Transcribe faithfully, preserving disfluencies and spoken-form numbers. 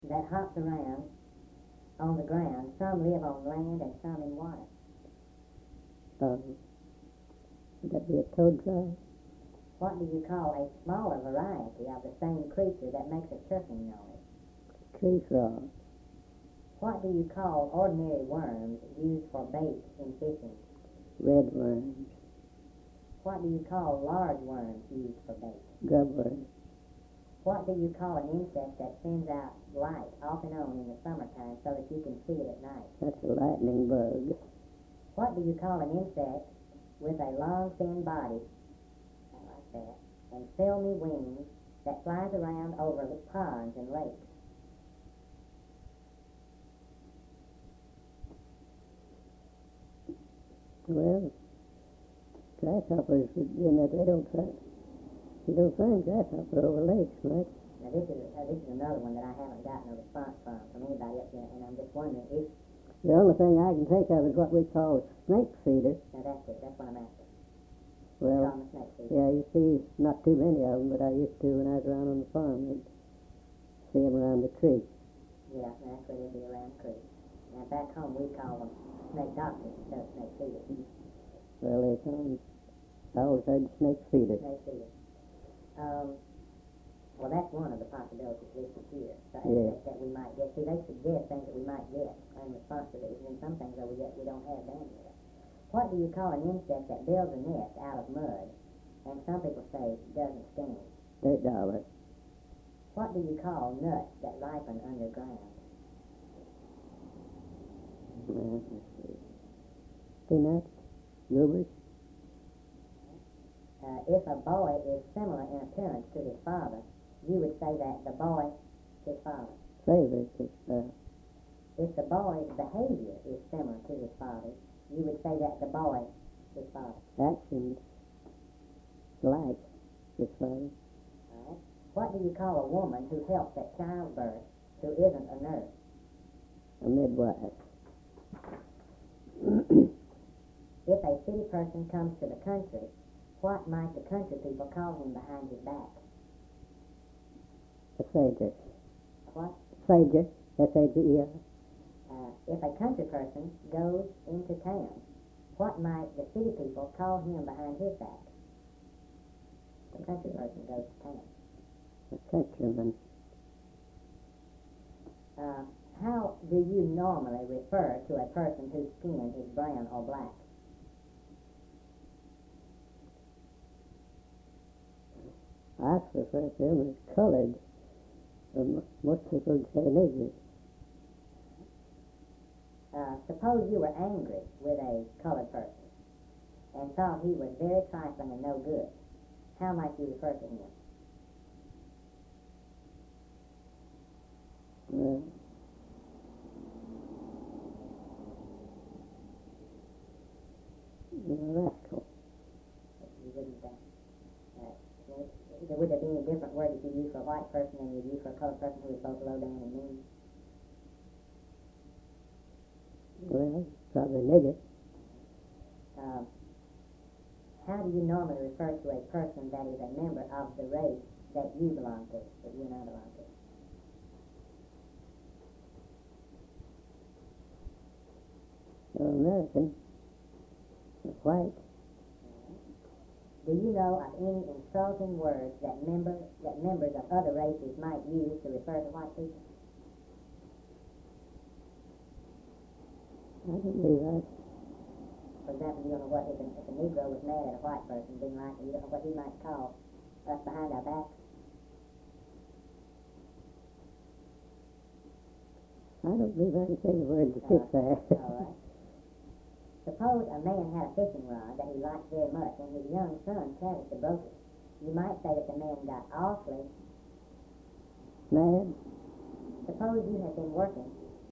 that hops around on the ground. Some live on land and some in water. Um, would that be a toad tribe? What do you call a smaller variety of the same creature that makes a chirping noise? Tree frog. What do you call ordinary worms used for bait in fishing? Red worms. What do you call large worms used for bait? Grub worms. What do you call an insect that sends out light off and on in the summertime so that you can see it at night? That's a lightning bug. What do you call an insect with a long, thin body, like that, and filmy wings that flies around over ponds and lakes? Well, grasshoppers, you know, they don't find, you don't find grasshopper over lakes much. Now this is uh, this is another one that I haven't gotten a response from from anybody up here, and I'm just wondering if. The only thing I can think of is what we call snake feeder. Now that's it. That's what I'm after. Well, Call them a snake feeder. yeah, you see, not too many of them, but I used to when I was around on the farm. I'd see them around the creek. Yeah, that's where they'd be around the creek. Now back home we call them snake doctors instead of snake feeders. Well, they call them, I always heard snake feeder. Snake feeders. Um, well, that's one of the possibilities listed here. The Yeah. insect that we might get. See, they suggest things that we might get in response to these, and some things that we get we don't have down here. What do you call an insect that builds a nest out of mud, and some people say doesn't sting? Dirt dollar. What do you call nuts that ripen underground? Well, let's see. Peanuts. Goobers. Uh, if a boy is similar in appearance to his father, you would say that the boy is his father. Favorite is, uh, If the boy's behavior is similar to his father's, you would say that the boy is his father. actions like his father. All right. What do you call a woman who helps at childbirth who isn't a nurse? A midwife. If a city person comes to the country, what might the country people call him behind his back? A sager. What? Sager. S A G E R. Uh, if a country person goes into town, what might the city people call him behind his back? The country person goes to town. A countryman. Uh, how do you normally refer to a person whose skin is brown or black? I prefer to him as colored. Um, most people would say nigger. Uh, suppose you were angry with a colored person and thought he was very trifling and no good. How might you refer to him? Well, a rascal. You wouldn't, uh, uh, would there be any different word that you use for a white person than you use for a colored person who is both low down and mean? Well, probably nigger. Uh, how do you normally refer to a person that is a member of the race that you belong to, that you and I belong to? An American. White. Do you know of any insulting words that member that members of other races might use to refer to white people? I don't believe that. For example, you don't know what if a, if a Negro was mad at a white person, didn't like it, you don't know what he might call us behind our backs. I don't believe I can say the word to fix that. All right. Suppose a man had a fishing rod that he liked very much, and his young son carelessly broke it. You might say that the man got awfully. Mad. Suppose you had been working